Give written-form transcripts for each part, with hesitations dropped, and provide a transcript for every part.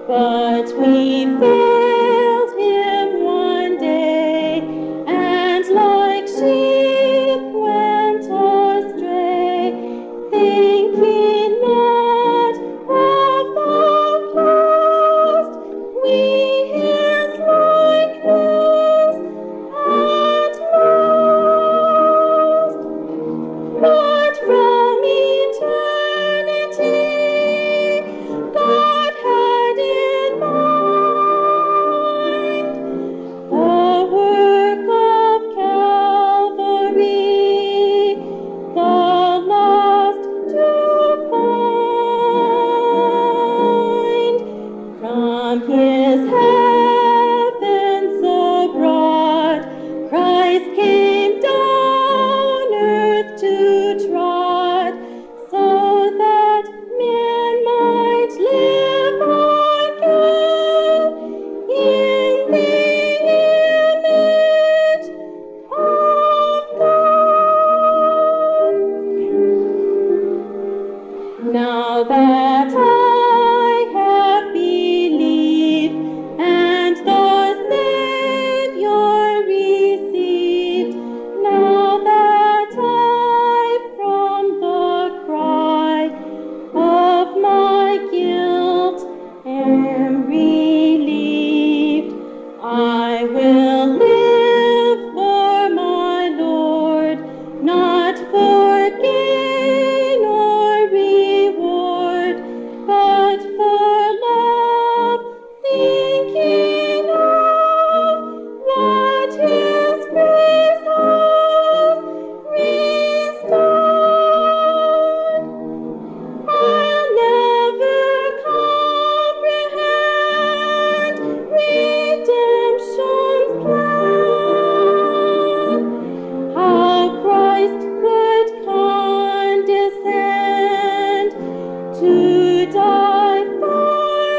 But we failed him one day, and like sheep went astray, thinking not of the past, we his likeness at last. But from eternity God had in mind the work of Calvary, the lost to find. From his heavens abroad, Christ came down earth to trod, so that men might live again in the image of God. Now that I have believed and the Savior received, now that I from the cry of my guilt am relieved, I will live for my Lord, not for gain or reward, but for love, thinking of what his grace has restored. I'll never comprehend redemption's plan, how Christ could condescend to die for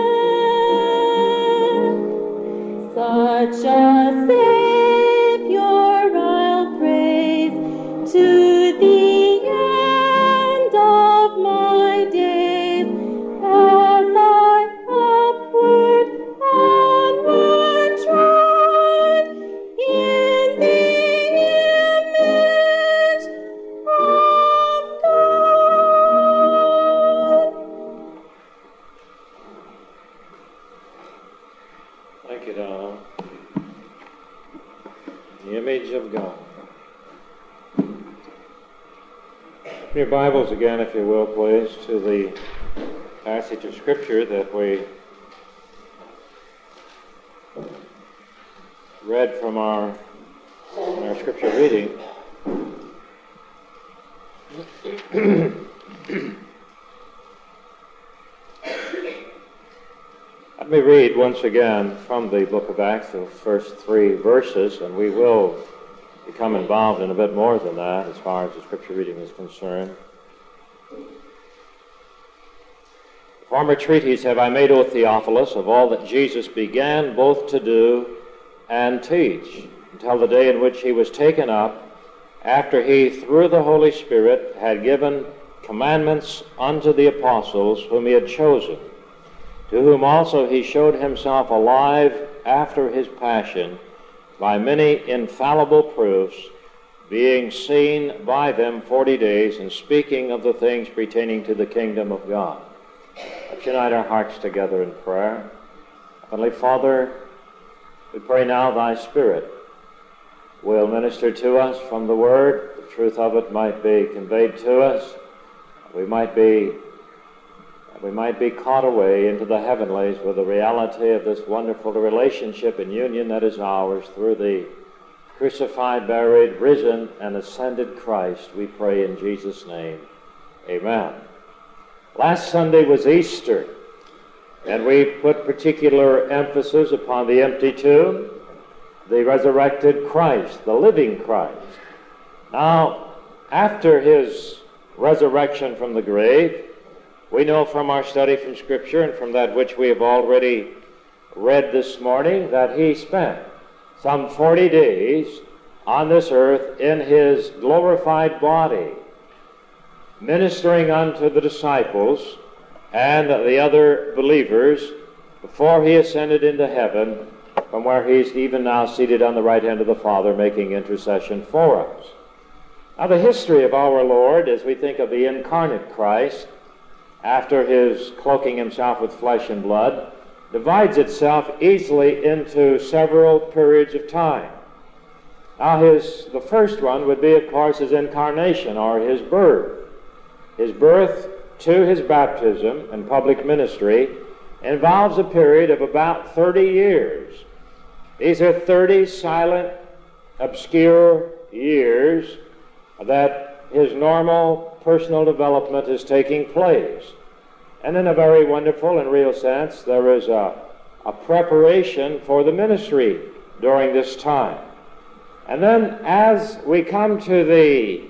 men. Such a Savior I'll praise to the end of my days, as I upward, onward trod in the image of God. Thank you, Donna. The image of God. Open your Bibles again, if you will, please, to the passage of Scripture that we read from our Scripture reading. Let me read once again from the book of Acts, the first 3 verses, and we will become involved in a bit more than that as far as the Scripture reading is concerned. Former treatise have I made, O Theophilus, of all that Jesus began both to do and teach, until the day in which he was taken up, after he, through the Holy Spirit, had given commandments unto the apostles whom he had chosen, to whom also he showed himself alive after his passion by many infallible proofs, being seen by them 40 days, and speaking of the things pertaining to the kingdom of God. Let's unite our hearts together in prayer. Heavenly Father, we pray now Thy Spirit will minister to us from the Word. The truth of it might be conveyed to us. We might be caught away into the heavenlies with the reality of this wonderful relationship and union that is ours through the crucified, buried, risen, and ascended Christ. We pray in Jesus' name. Amen. Last Sunday was Easter, and we put particular emphasis upon the empty tomb, the resurrected Christ, the living Christ. Now, after his resurrection from the grave, we know from our study from Scripture and from that which we have already read this morning that he spent some 40 days on this earth in his glorified body, ministering unto the disciples and the other believers before he ascended into heaven, from where he's even now seated on the right hand of the Father, making intercession for us. Now, the history of our Lord, as we think of the incarnate Christ, after his cloaking himself with flesh and blood, divides itself easily into several periods of time. Now, the first one would be, of course, his incarnation, or his birth. His birth to his baptism and public ministry involves a period of about 30 years. These are 30 silent, obscure years that his normal personal development is taking place. And in a very wonderful and real sense, there is a preparation for the ministry during this time. And then as we come to the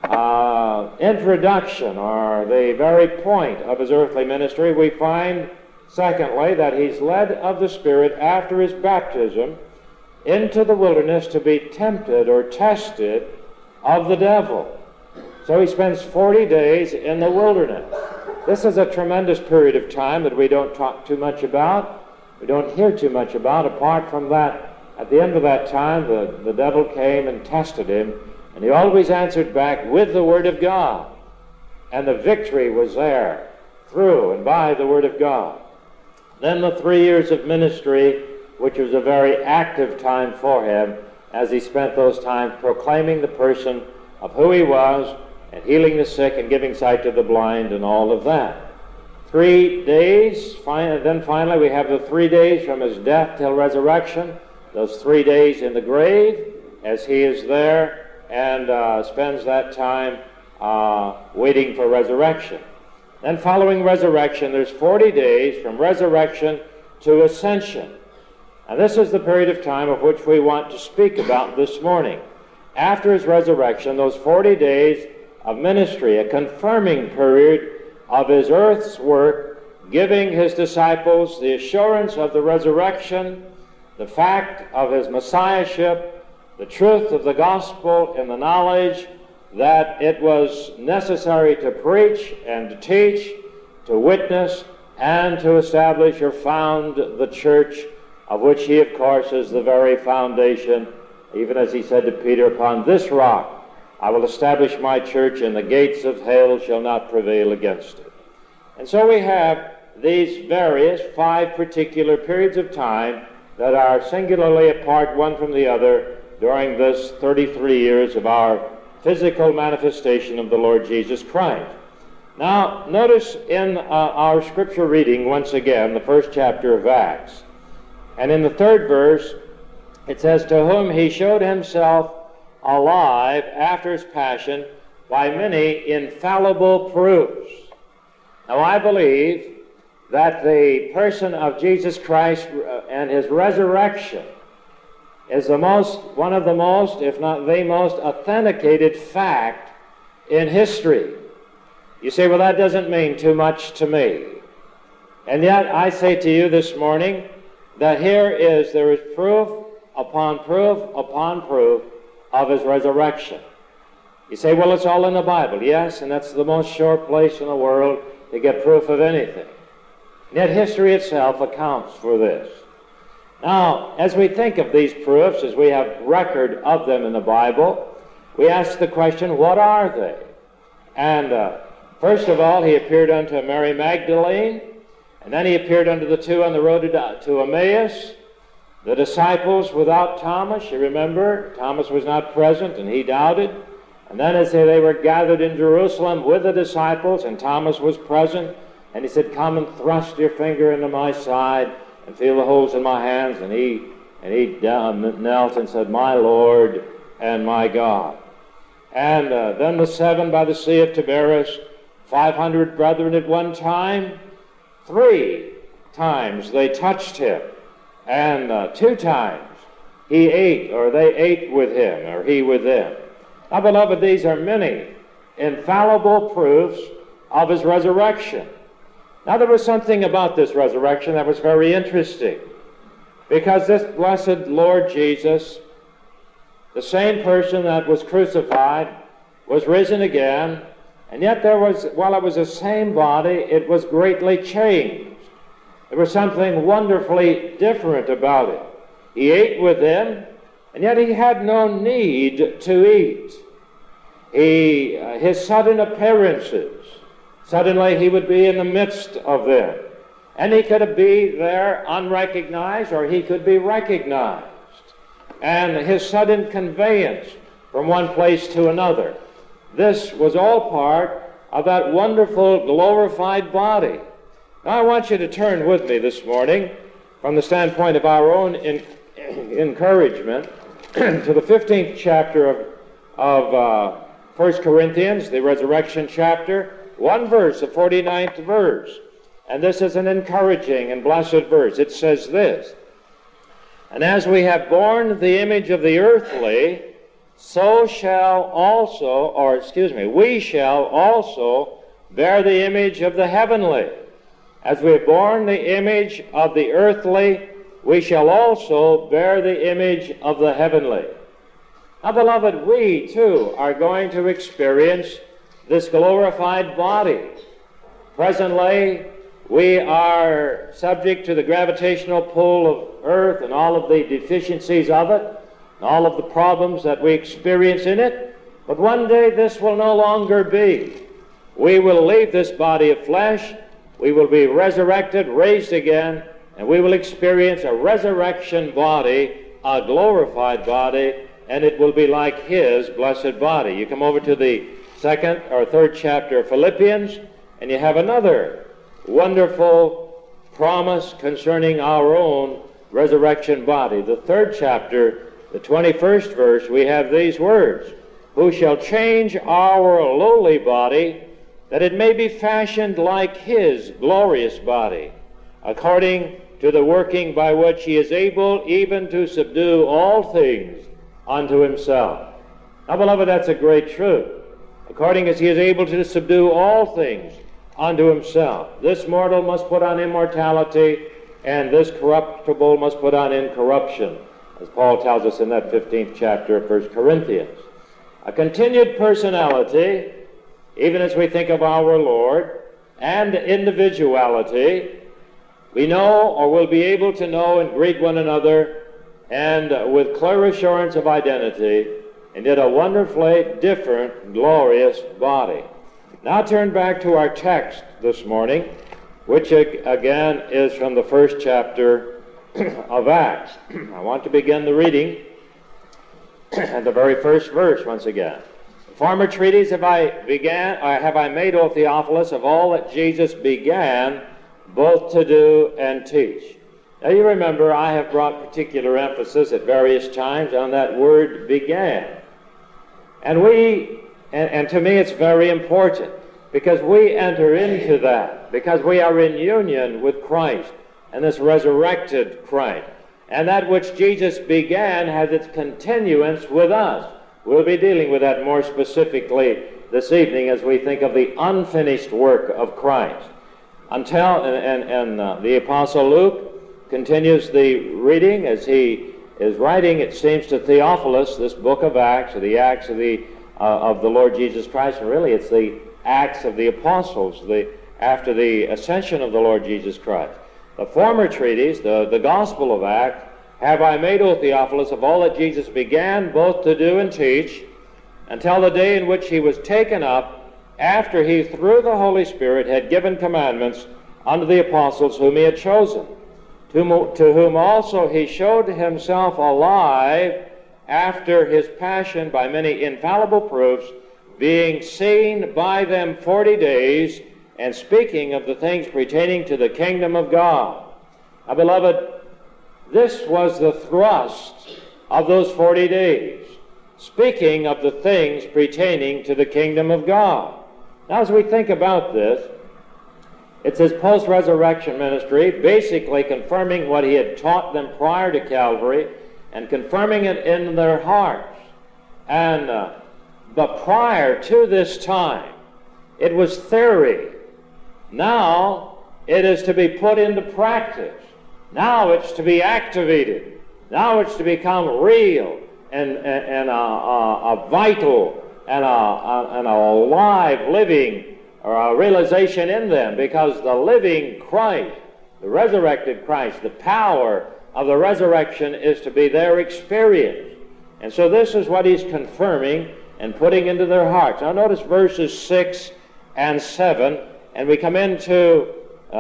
introduction, or the very point of his earthly ministry, we find, secondly, that he's led of the Spirit after his baptism into the wilderness to be tempted or tested of the devil. So he spends 40 days in the wilderness. This is a tremendous period of time that we don't talk too much about. We don't hear too much about. Apart from that, at the end of that time, the devil came and tested him, and he always answered back with the Word of God. And the victory was there through and by the Word of God. Then the 3 years of ministry, which was a very active time for him, as he spent those times proclaiming the person of who he was, and healing the sick and giving sight to the blind and all of that. 3 days, then finally we have the 3 days from his death till resurrection, those 3 days in the grave as he is there and spends that time waiting for resurrection. Then following resurrection, there's 40 days from resurrection to ascension. And this is the period of time of which we want to speak about this morning. After his resurrection, those 40 days of ministry, a confirming period of his earth's work, giving his disciples the assurance of the resurrection, the fact of his messiahship, the truth of the gospel, and the knowledge that it was necessary to preach and to teach, to witness, and to establish or found the church, of which he, of course, is the very foundation, even as he said to Peter, "Upon this rock I will establish my church, and the gates of hell shall not prevail against it." And so we have these various 5 particular periods of time that are singularly apart one from the other during this 33 years of our physical manifestation of the Lord Jesus Christ. Now, notice in our scripture reading, once again, the first chapter of Acts. And in the 3rd verse, it says, "To whom he showed himself alive after his passion by many infallible proofs." Now, I believe that the person of Jesus Christ and his resurrection is one of the most, if not the most, authenticated fact in history. You say, well, that doesn't mean too much to me. And yet, I say to you this morning that there is proof upon proof upon proof of his resurrection. You say, well, it's all in the Bible. Yes, and that's the most sure place in the world to get proof of anything. Yet history itself accounts for this. Now, as we think of these proofs, as we have record of them in the Bible, we ask the question, what are they? And first of all, he appeared unto Mary Magdalene, and then he appeared unto the 2 on the road to Emmaus, the disciples without Thomas. You remember, Thomas was not present, and he doubted. And then as they were gathered in Jerusalem with the disciples, and Thomas was present, and he said, "Come and thrust your finger into my side, and feel the holes in my hands." And he knelt and said, "My Lord and my God." And then the 7 by the Sea of Tiberias, 500 brethren at one time. 3 times they touched him, and 2 times he ate, or they ate with him, or he with them. Now, beloved, these are many infallible proofs of his resurrection. Now, there was something about this resurrection that was very interesting, because this blessed Lord Jesus, the same person that was crucified, was risen again, and yet while it was the same body, it was greatly changed. There was something wonderfully different about it. He ate with them, and yet he had no need to eat. His sudden appearances, suddenly he would be in the midst of them. And he could be there unrecognized, or he could be recognized. And his sudden conveyance from one place to another. This was all part of that wonderful glorified body. Now I want you to turn with me this morning, from the standpoint of our own encouragement, to the 15th chapter of 1 Corinthians, the resurrection chapter, one verse, the 49th verse. And this is an encouraging and blessed verse. It says this, "And as we have borne the image of the earthly, we shall also bear the image of the heavenly. As we have borne the image of the earthly, we shall also bear the image of the heavenly." Now, beloved, we too are going to experience this glorified body. Presently, we are subject to the gravitational pull of earth and all of the deficiencies of it, and all of the problems that we experience in it. But one day this will no longer be. We will leave this body of flesh, we will be resurrected, raised again, and we will experience a resurrection body, a glorified body, and it will be like His blessed body. You come over to the 2nd or 3rd chapter of Philippians, and you have another wonderful promise concerning our own resurrection body. The 3rd chapter, the 21st verse, we have these words, "Who shall change our lowly body, that it may be fashioned like His glorious body, according to the working by which He is able even to subdue all things unto Himself." Now, beloved, that's a great truth. According as He is able to subdue all things unto Himself. This mortal must put on immortality, and this corruptible must put on incorruption, as Paul tells us in that 15th chapter of 1 Corinthians. A continued personality, even as we think of our Lord, and individuality, we know or will be able to know and greet one another, and with clear assurance of identity, and yet a wonderfully different, glorious body. Now turn back to our text this morning, which again is from the 1st chapter of Acts. I want to begin the reading at the very first verse once again. "The former treatise have I made, O Theophilus, of all that Jesus began both to do and teach." Now you remember I have brought particular emphasis at various times on that word "began." And to me it's very important, because we enter into that, because we are in union with Christ and this resurrected Christ. And that which Jesus began has its continuance with us. We'll be dealing with that more specifically this evening as we think of the unfinished work of Christ. The Apostle Luke continues the reading as he is writing, it seems, to Theophilus, this book of Acts, or the Acts of the Lord Jesus Christ, and really it's the Acts of the Apostles, after the ascension of the Lord Jesus Christ. "The former treatise, the Gospel of Acts, have I made, O Theophilus, of all that Jesus began both to do and teach, until the day in which He was taken up, after He, through the Holy Spirit, had given commandments unto the apostles whom He had chosen, to whom also He showed Himself alive after His passion by many infallible proofs, being seen by them 40 days, and speaking of the things pertaining to the kingdom of God." Now, beloved, this was the thrust of those 40 days, speaking of the things pertaining to the kingdom of God. Now, as we think about this, it's His post-resurrection ministry, basically confirming what He had taught them prior to Calvary, and confirming it in their hearts. But prior to this time, it was theory. Now it is to be put into practice. Now it's to be activated. Now it's to become real and a vital and a live living or a realization in them, because the living Christ the resurrected Christ, the power of the resurrection is to be their experience. And so this is what he's confirming and putting into their hearts. Now notice verses 6 and 7, and we come into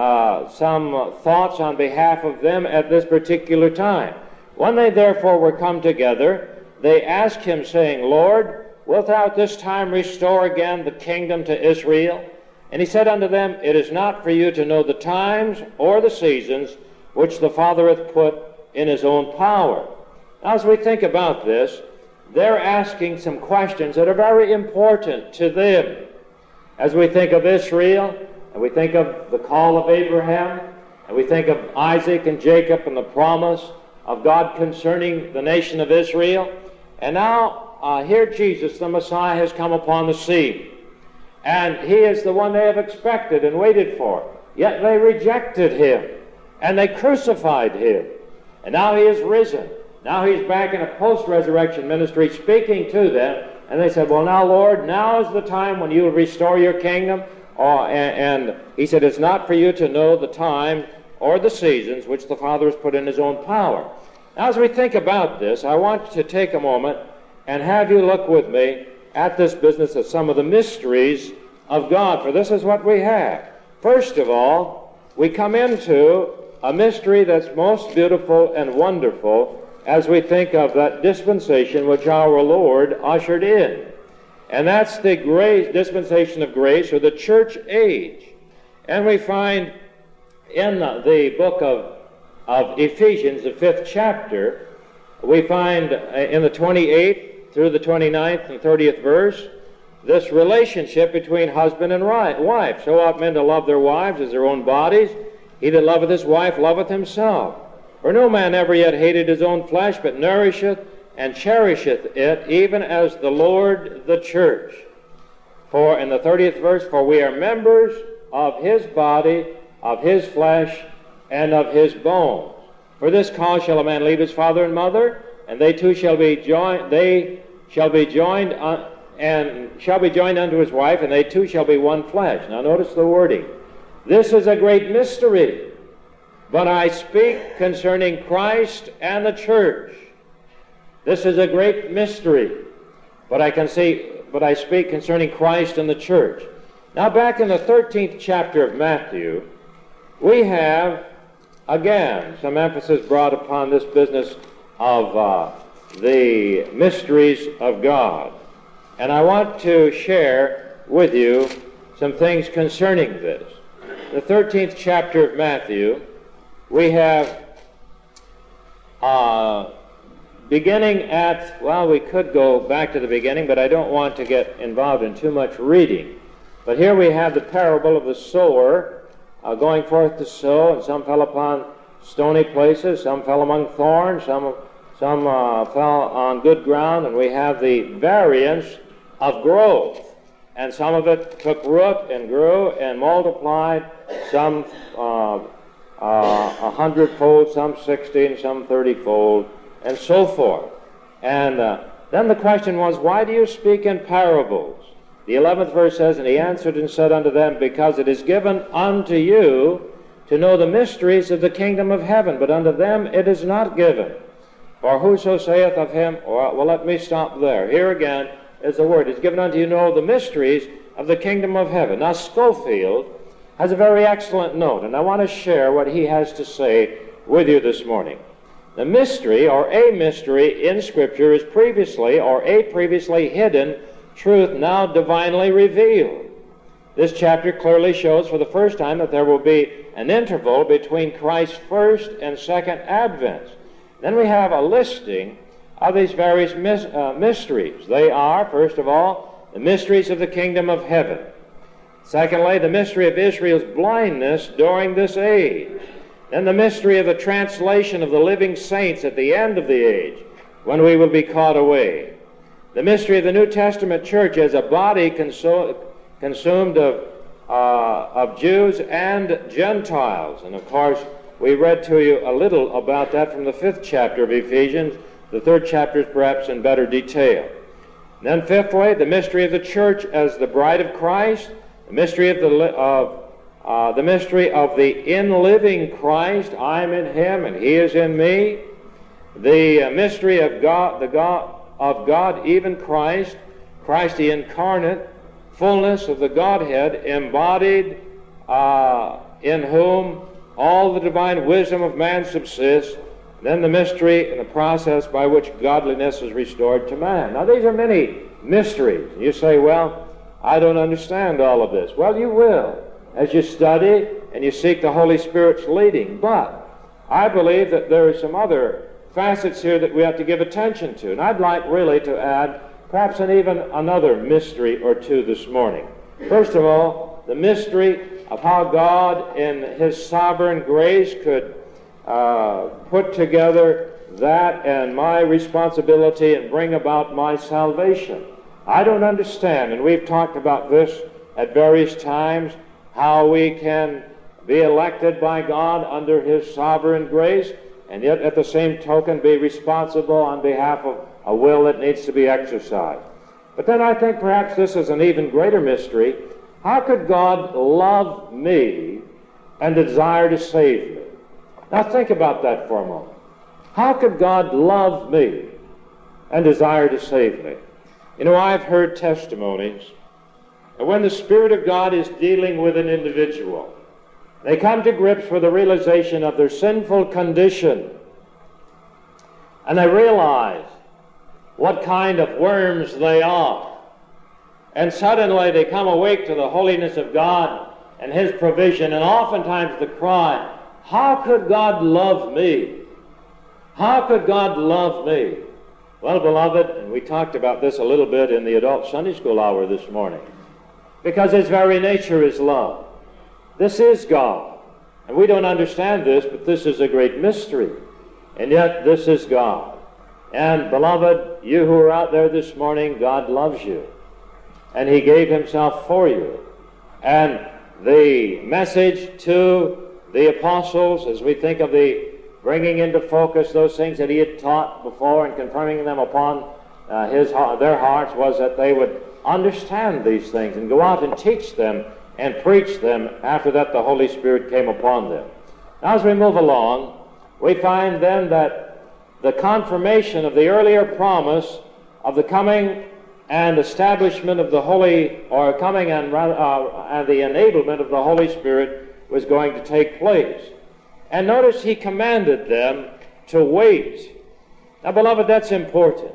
some thoughts on behalf of them at this particular time. When they therefore were come together, they asked him, saying, Lord, wilt thou at this time restore again the kingdom to Israel? And he said unto them, It is not for you to know the times or the seasons which the Father hath put in his own power. Now, as we think about this, they're asking some questions that are very important to them. As we think of Israel, and we think of the call of Abraham, and we think of Isaac and Jacob and the promise of God concerning the nation of Israel, and now here Jesus, the Messiah, has come upon the scene. And he is the one they have expected and waited for. Yet they rejected him, and they crucified him. And now he is risen. Now he's back in a post-resurrection ministry speaking to them. And they said, well, now, Lord, now is the time when you will restore your kingdom. And he said, it's not for you to know the time or the seasons which the Father has put in his own power. Now, as we think about this, I want to take a moment and have you look with me at this business of some of the mysteries of God, for this is what we have. First of all, we come into a mystery that's most beautiful and wonderful as we think of that dispensation which our Lord ushered in. And that's the grace, dispensation of grace, or the church age. And we find in the book of Ephesians, the 5th chapter, we find in the 28th through the 29th and 30th verse, this relationship between husband and wife. So ought men to love their wives as their own bodies. He that loveth his wife loveth himself. For no man ever yet hated his own flesh, but nourisheth and cherisheth it, even as the Lord the church. For in the 30th verse, for we are members of his body, of his flesh, and of his bones. For this cause shall a man leave his father and mother, and they two shall be joined. They shall be joined unto his wife, and they two shall be one flesh. Now notice the wording. This is a great mystery, but I speak concerning Christ and the church. This is a great mystery, but I speak concerning Christ and the church. Now back in the 13th chapter of Matthew, we have again some emphasis brought upon this business of the mysteries of God. And I want to share with you some things concerning this. The 13th chapter of Matthew, we have beginning at, well, we could go back to the beginning, but I don't want to get involved in too much reading. But here we have the parable of the sower going forth to sow, and some fell upon stony places, some fell among thorns, some fell on good ground, and we have the variance of growth. And some of it took root and grew and multiplied, some 100-fold, some 60, and some 30-fold, and so forth. And then the question was, why do you speak in parables? The 11th verse says, And he answered and said unto them, Because it is given unto you to know the mysteries of the kingdom of heaven, but unto them it is not given. For whoso saith of him, well, let me stop there. Here again is the word. It's given unto you to know the mysteries of the kingdom of heaven. Now, Schofield has a very excellent note, and I want to share what he has to say with you this morning. The mystery, or a mystery in Scripture, is previously, or a previously hidden truth now divinely revealed. This chapter clearly shows for the first time that there will be an interval between Christ's first and second advents. Then we have a listing of these various mysteries. They are, first of all, the mysteries of the kingdom of heaven. Secondly, the mystery of Israel's blindness during this age. Then the mystery of the translation of the living saints at the end of the age, when we will be caught away. The mystery of the New Testament church as a body consumed of Jews and Gentiles. And of course, we read to you a little about that from the 5th chapter of Ephesians. The 3rd chapter is perhaps in better detail. And then fifthly, the mystery of the church as the bride of Christ, the mystery of the mystery of the in-living Christ. I'm in him and he is in me. The mystery of God, even Christ, Christ the incarnate, fullness of the Godhead, embodied, in whom all the divine wisdom of man subsists. Then the mystery and the process by which godliness is restored to man. Now, these are many mysteries. You say, well, I don't understand all of this. Well, you will as you study and you seek the Holy Spirit's leading. But I believe that there are some other facets here that we have to give attention to. And I'd like really to add perhaps even another mystery or two this morning. First of all, the mystery of how God in his sovereign grace could put together that and my responsibility and bring about my salvation. I don't understand, and we've talked about this at various times, how we can be elected by God under his sovereign grace and yet at the same token be responsible on behalf of a will that needs to be exercised. But then I think perhaps this is an even greater mystery. How could God love me and desire to save me? Now think about that for a moment. How could God love me and desire to save me? You know, I've heard testimonies that when the Spirit of God is dealing with an individual, they come to grips with the realization of their sinful condition, and they realize what kind of worms they are. And suddenly they come awake to the holiness of God and his provision, and oftentimes the cry, how could God love me? How could God love me? Well, beloved, and we talked about this a little bit in the adult Sunday school hour this morning, because his very nature is love. This is God. And we don't understand this, but this is a great mystery. And yet, this is God. And, beloved, you who are out there this morning, God loves you. And he gave himself for you. And the message to the apostles, as we think of the bringing into focus those things that he had taught before and confirming them upon their hearts, was that they would understand these things and go out and teach them and preach them. After that, the Holy Spirit came upon them. Now, as we move along, we find then that the confirmation of the earlier promise of the coming and establishment of the Holy, or coming and the enablement of the Holy Spirit was going to take place. And notice he commanded them to wait. Now, beloved, that's important.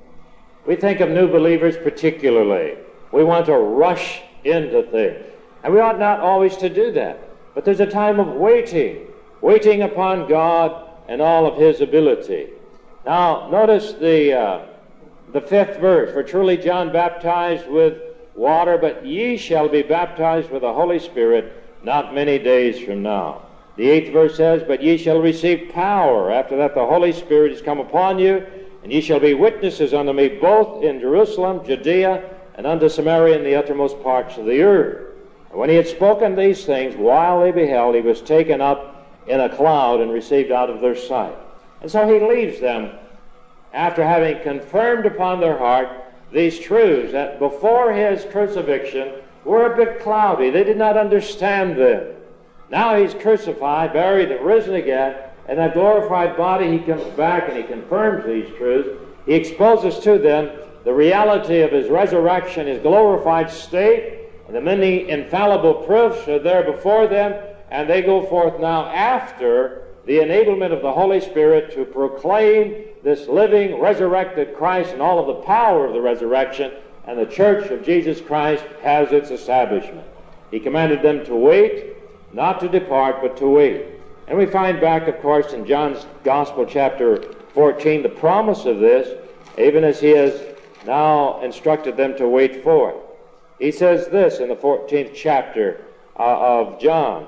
We think of new believers particularly. We want to rush into things. And we ought not always to do that. But there's a time of waiting upon God and all of his ability. Now, notice the 5th verse. For truly John baptized with water, but ye shall be baptized with the Holy Spirit not many days from now. The 8th verse says, but ye shall receive power. After that the Holy Spirit is come upon you, and ye shall be witnesses unto me both in Jerusalem, Judea, and unto Samaria, and the uttermost parts of the earth. And when he had spoken these things, while they beheld, he was taken up in a cloud and received out of their sight. And so he leaves them after having confirmed upon their heart these truths that before his crucifixion were a bit cloudy. They did not understand them. Now he's crucified, buried, and risen again. In that glorified body, he comes back and he confirms these truths. He exposes to them the reality of his resurrection, his glorified state, and the many infallible proofs are there before them, and they go forth now after the enablement of the Holy Spirit to proclaim this living, resurrected Christ and all of the power of the resurrection, and the church of Jesus Christ has its establishment. He commanded them to wait, not to depart, but to wait. And we find back, of course, in John's Gospel, chapter 14, the promise of this, even as he has now instructed them to wait for it. He says this in the 14th chapter of John.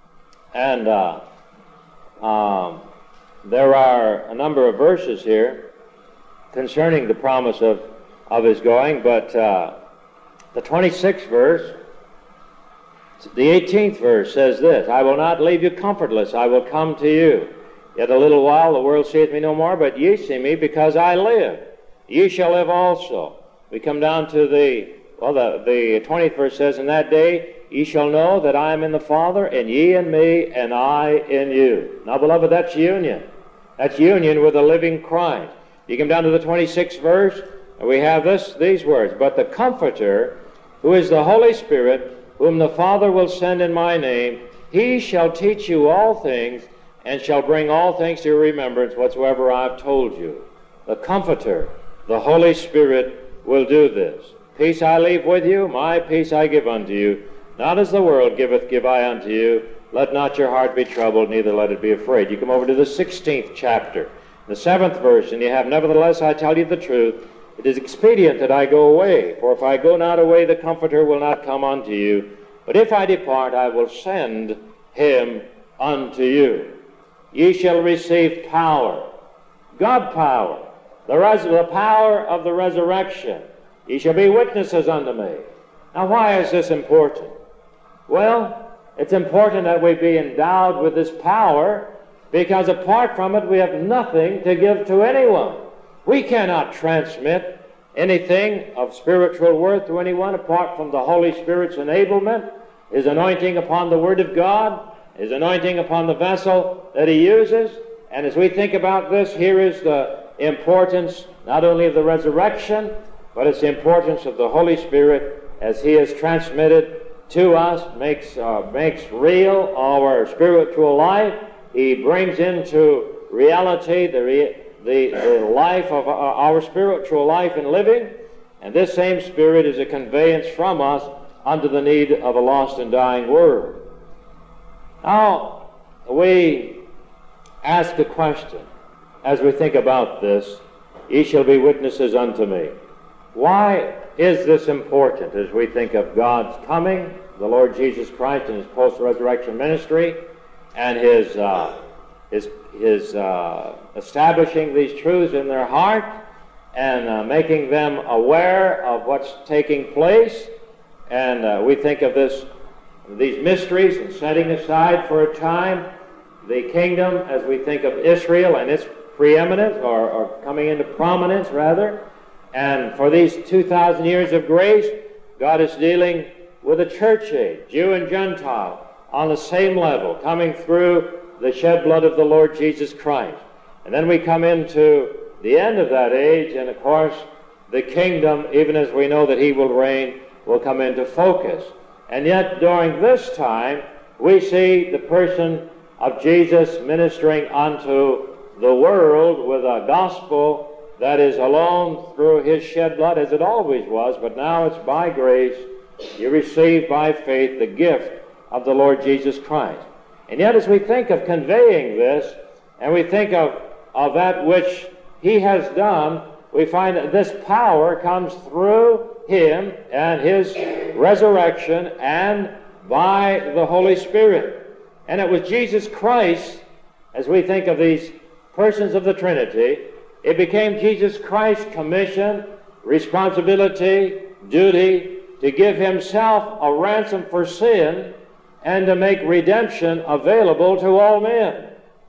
And there are a number of verses here concerning the promise of his going, but the 26th verse, the 18th verse says this, I will not leave you comfortless, I will come to you. Yet a little while the world seeth me no more, but ye see me because I live. Ye shall live also. We come down to the 20th verse says, in that day ye shall know that I am in the Father, and ye in me, and I in you. Now, beloved, that's union. That's union with the living Christ. You come down to the 26th verse, and we have these words, but the Comforter, who is the Holy Spirit, whom the Father will send in my name, he shall teach you all things, and shall bring all things to your remembrance whatsoever I have told you. The Comforter, the Holy Spirit, will do this. Peace I leave with you, my peace I give unto you. Not as the world giveth, give I unto you. Let not your heart be troubled, neither let it be afraid. You come over to the 16th chapter, the 7th verse, and you have, nevertheless, I tell you the truth, it is expedient that I go away. For if I go not away, the Comforter will not come unto you. But if I depart, I will send him unto you. Ye shall receive power, God power, the power of the resurrection. Ye shall be witnesses unto me. Now, why is this important? Well, it's important that we be endowed with this power, because apart from it, we have nothing to give to anyone. We cannot transmit anything of spiritual worth to anyone apart from the Holy Spirit's enablement, His anointing upon the Word of God, His anointing upon the vessel that He uses. And as we think about this, here is the importance not only of the resurrection, but it's the importance of the Holy Spirit as He is transmitted to us, makes real our spiritual life. He brings into reality the life of our spiritual life and living, and this same Spirit is a conveyance from us unto the need of a lost and dying world. Now, we ask a question as we think about this, ye shall be witnesses unto me. Why is this important as we think of God's coming, the Lord Jesus Christ and His post-resurrection ministry, and His establishing these truths in their heart and making them aware of what's taking place? And we think of these mysteries and setting aside for a time the kingdom as we think of Israel and its preeminence, or coming into prominence rather. And for these 2,000 years of grace, God is dealing with the church age, Jew and Gentile, on the same level, coming through the shed blood of the Lord Jesus Christ. And then we come into the end of that age, and of course, the kingdom, even as we know that He will reign, will come into focus. And yet, during this time, we see the person of Jesus ministering unto the world with a gospel that is alone through His shed blood, as it always was, but now it's by grace. You receive by faith the gift of the Lord Jesus Christ. And yet, as we think of conveying this, and we think of that which He has done, we find that this power comes through Him and His resurrection and by the Holy Spirit. And it was Jesus Christ, as we think of these persons of the Trinity, it became Jesus Christ's commission, responsibility, duty to give Himself a ransom for sin and to make redemption available to all men.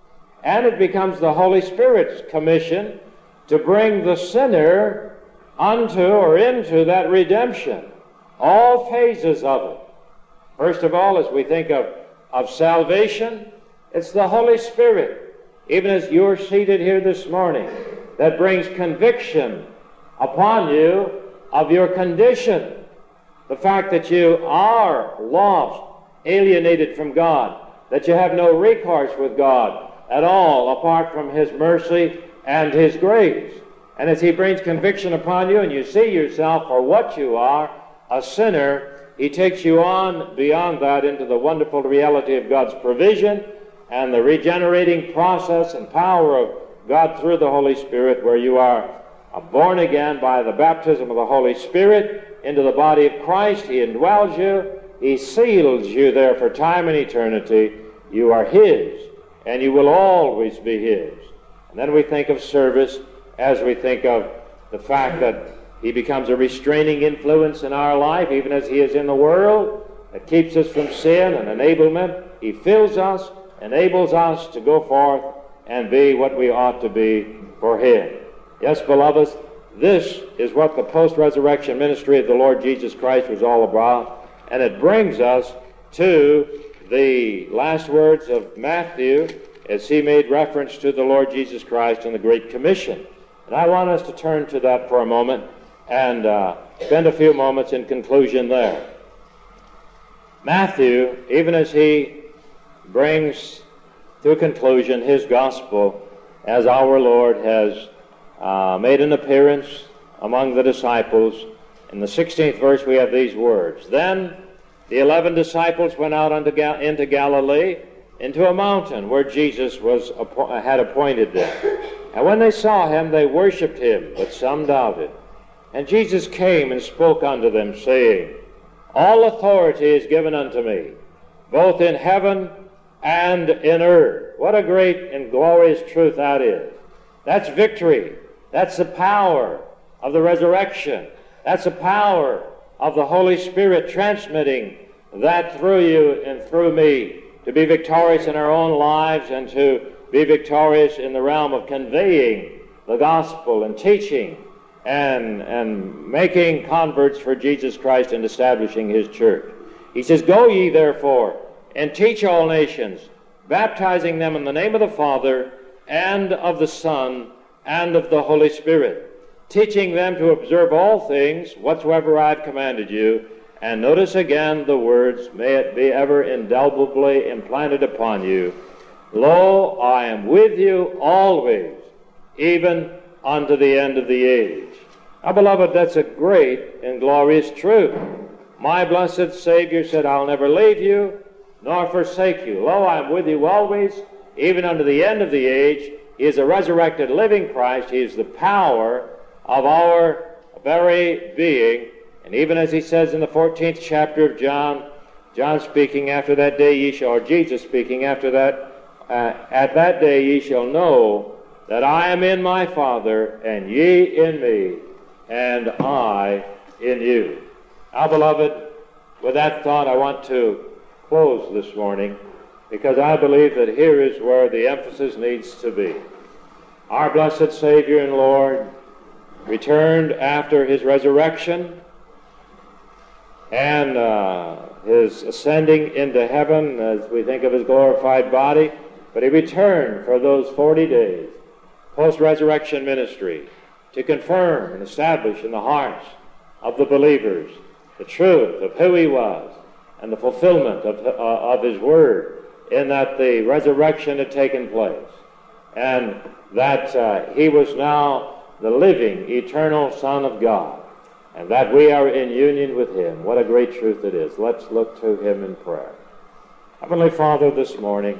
And it becomes the Holy Spirit's commission to bring the sinner unto or into that redemption, all phases of it. First of all, as we think of salvation, it's the Holy Spirit, even as you're seated here this morning, that brings conviction upon you of your condition, the fact that you are lost, alienated from God, that you have no recourse with God at all apart from His mercy and His grace. And as He brings conviction upon you and you see yourself for what you are, a sinner, He takes you on beyond that into the wonderful reality of God's provision and the regenerating process and power of God through the Holy Spirit, where you are born again by the baptism of the Holy Spirit into the body of Christ. He indwells you. He seals you there for time and eternity. You are His, and you will always be His. And then we think of service as we think of the fact that He becomes a restraining influence in our life, even as He is in the world, that keeps us from sin and enablement. He fills us, enables us to go forth and be what we ought to be for Him. Yes, beloveds, this is what the post-resurrection ministry of the Lord Jesus Christ was all about. And it brings us to the last words of Matthew as he made reference to the Lord Jesus Christ and the Great Commission. And I want us to turn to that for a moment and spend a few moments in conclusion there. Matthew, even as he brings to a conclusion his gospel, as our Lord has made an appearance among the disciples, in the 16th verse we have these words, "Then the 11 disciples went out into Galilee, into a mountain where Jesus had appointed them. And when they saw him, they worshipped him, but some doubted. And Jesus came and spoke unto them, saying, All authority is given unto me, both in heaven and in earth." What a great and glorious truth that is. That's victory. That's the power of the resurrection. That's the power of the Holy Spirit transmitting that through you and through me to be victorious in our own lives and to be victorious in the realm of conveying the gospel and teaching and making converts for Jesus Christ and establishing his church. He says, "Go ye therefore and teach all nations, baptizing them in the name of the Father and of the Son and of the Holy Spirit, teaching them to observe all things whatsoever I have commanded you." And notice again the words, "May it be ever indelibly implanted upon you. Lo, I am with you always, even unto the end of the age." Now, beloved, that's a great and glorious truth. My blessed Savior said, "I'll never leave you nor forsake you. Lo, I am with you always, even unto the end of the age." He is a resurrected living Christ. He is the power of our very being. And even as he says in the 14th chapter of John, John speaking, "After that day ye shall," or Jesus speaking, "After that, at that day ye shall know that I am in my Father, and ye in me, and I in you." Now, beloved, with that thought, I want to close this morning, because I believe that here is where the emphasis needs to be. Our blessed Savior and Lord returned after his resurrection and his ascending into heaven as we think of his glorified body, but he returned for those 40 days, post-resurrection ministry, to confirm and establish in the hearts of the believers the truth of who he was and the fulfillment of his word, in that the resurrection had taken place and that he was now the living, eternal Son of God, and that we are in union with him. What a great truth it is. Let's look to him in prayer. Heavenly Father, this morning,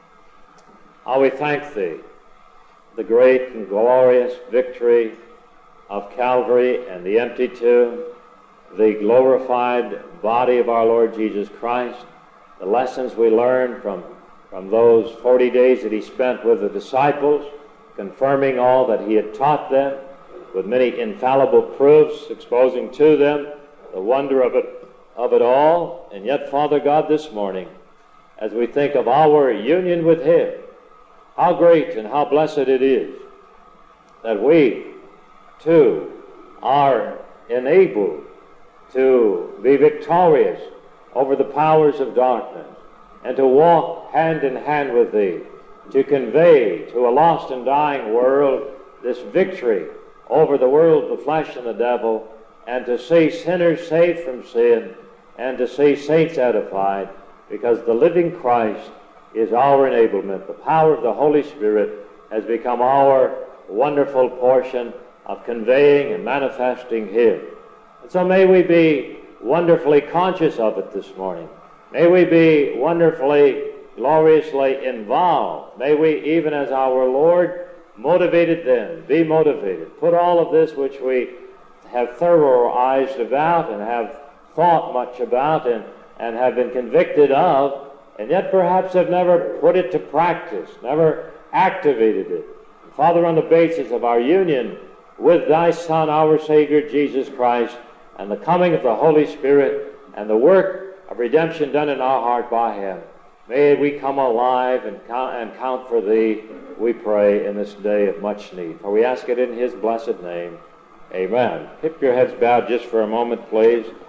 how we thank thee, the great and glorious victory of Calvary and the empty tomb, the glorified body of our Lord Jesus Christ, the lessons we learned from those 40 days that he spent with the disciples, confirming all that he had taught them, with many infallible proofs exposing to them the wonder of it all. And yet, Father God, this morning, as we think of our union with him, how great and how blessed it is that we, too, are enabled to be victorious over the powers of darkness and to walk hand in hand with thee, to convey to a lost and dying world this victory over the world, the flesh, and the devil, and to see sinners saved from sin, and to see saints edified, because the living Christ is our enablement. The power of the Holy Spirit has become our wonderful portion of conveying and manifesting him. And so may we be wonderfully conscious of it this morning. May we be wonderfully, gloriously involved. May we, even as our Lord motivated them, be motivated. Put all of this which we have thorough-eyed about and have thought much about and have been convicted of, and yet perhaps have never put it to practice, never activated it. Father, on the basis of our union with thy Son, our Savior, Jesus Christ, and the coming of the Holy Spirit and the work of redemption done in our heart by him, may we come alive and count for thee, we pray, in this day of much need. For we ask it in his blessed name. Amen. Keep your heads bowed just for a moment, please.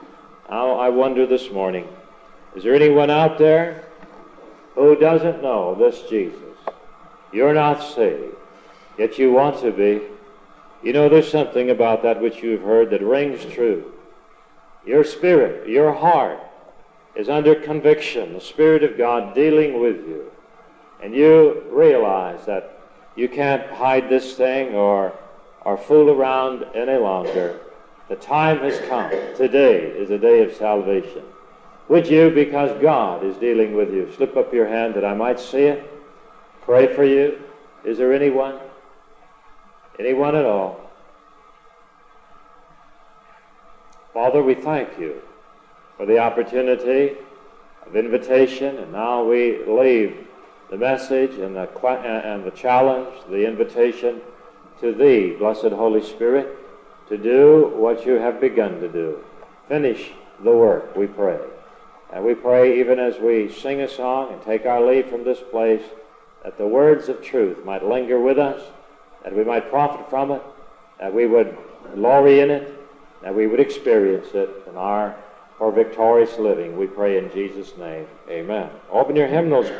Now, I wonder this morning, is there anyone out there who doesn't know this Jesus? You're not saved, yet you want to be. You know, there's something about that which you've heard that rings true. Your spirit, your heart is under conviction, the Spirit of God dealing with you. And you realize that you can't hide this thing or fool around any longer. The time has come. Today is a day of salvation. Would you, because God is dealing with you, slip up your hand that I might see it? Pray for you. Is there anyone? Anyone at all? Father, we thank you for the opportunity of invitation, and now we leave the message and the challenge, the invitation to Thee, blessed Holy Spirit, to do what You have begun to do. Finish the work, we pray. And we pray even as we sing a song and take our leave from this place, that the words of truth might linger with us, that we might profit from it, that we would glory in it, that we would experience it in our victorious living. We pray in Jesus' name. Amen. Open your hymnals.